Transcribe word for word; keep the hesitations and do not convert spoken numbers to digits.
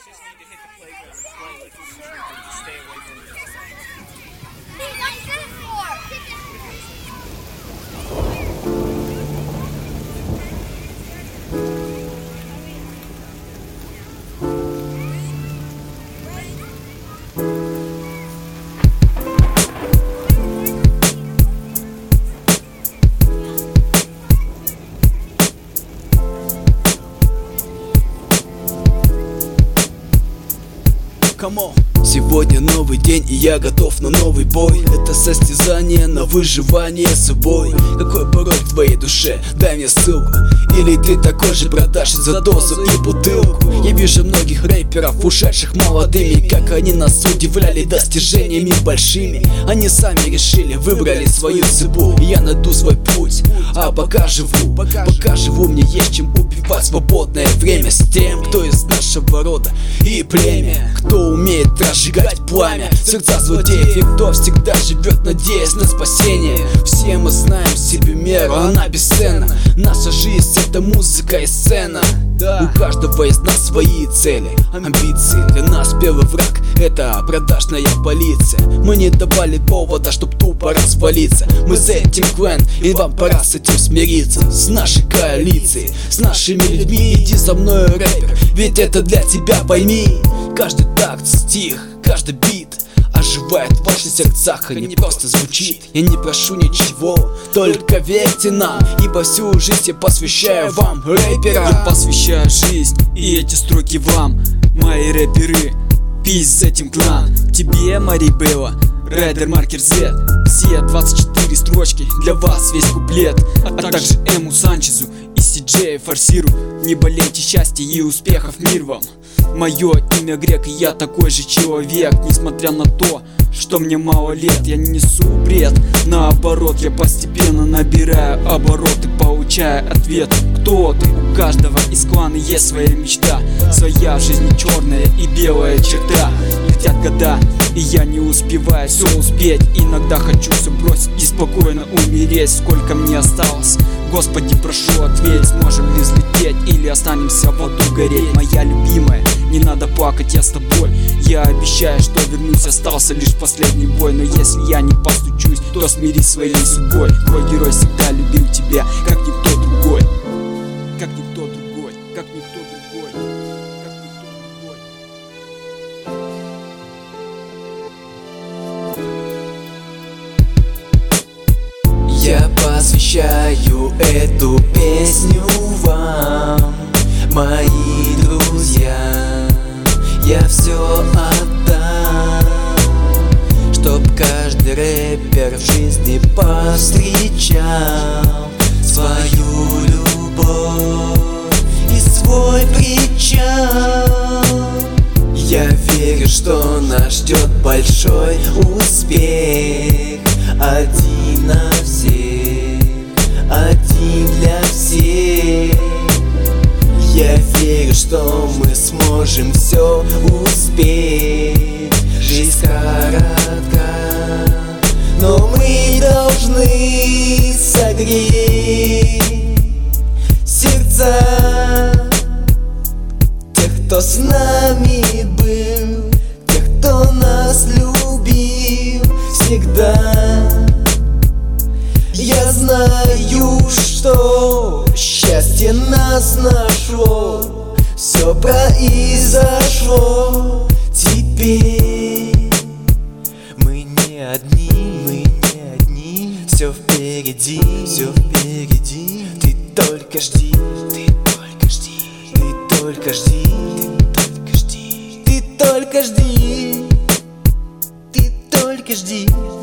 just need to hit the playground and play like we usually do. Just stay away from the Come on. Сегодня новый день, и я готов на новый бой. Это состязание на выживание с собой. Какой пароль в твоей душе? Дай мне ссылку. Или ты такой же продашь за дозу и бутылку? Я вижу многих рэперов, ушедших молодыми, как они нас удивляли достижениями большими. Они сами решили, выбрали свою судьбу. И я найду свой путь, а пока живу, пока живу, мне есть чем убивать свободное время с тем, кто из нашего рода и племя, кто умеет разжигать пламя сердца злодеев, и кто всегда живет, надеясь на спасение. Все мы знаем себе меру, она бесценна. Наша жизнь — это музыка и сцена. У каждого из нас свои цели, амбиции. Для нас первый враг — это продажная полиция. Мы не давали повода, чтоб тупо развалиться. Мы за этим клан, и вам пора с этим смириться. С нашей коалицией, с нашими людьми. Иди за мной, рэпер, ведь это для тебя, пойми. Каждый такт, стих, каждый бит оживает в ваших сердцах, и не просто звучит. Я не прошу ничего, только верьте нам, ибо всю жизнь я посвящаю вам, рэпера. Я посвящаю жизнь и эти строки вам, мои рэперы. Пиз с этим клан. Тебе, Мари Белла, Райдер Маркер Z. Все двадцать четыре строчки, для вас весь куплет. А также Эму Санчезу и Си Джею Форсиру. Не болейте счастья и успехов, мир вам. Мое имя Грек, и я такой же человек. Несмотря на то, что мне мало лет, я не несу бред. Наоборот, я постепенно набираю обороты, получая ответ. Кто ты? У каждого из клана есть своя мечта, своя в жизни черная и белая черта. Летят года, и я не успеваю все успеть. Иногда хочу все бросить и спокойно умереть. Сколько мне осталось? Господи, прошу, ответь. Сможем ли взлететь или останемся в аду гореть? Моя любимая, не надо плакать, я с тобой. Я обещаю, что вернусь, остался лишь последний бой. Но если я не постучусь, то смирись своей судьбой. Твой герой всегда любил тебя, как никто другой. Как никто другой, как никто другой, как никто другой. Я посвящаю эту песню вам, мои друзья. Я все отдам, чтоб каждый рэпер в жизни повстречал свою любовь и свой причал. Я верю, что нас ждет большой успех. Один на всех, один для всех. Я верю, что мы сможем все успеть. Жизнь коротка, но мы должны согреть сердца тех, кто с нами был, тех, кто нас любил всегда. Я знаю, что счастье нас нашло, все произошло. Теперь мы не одни, мы не одни. Все впереди, все впереди. Ты только жди, ты только жди, ты только жди, ты только жди, ты только жди, ты только жди.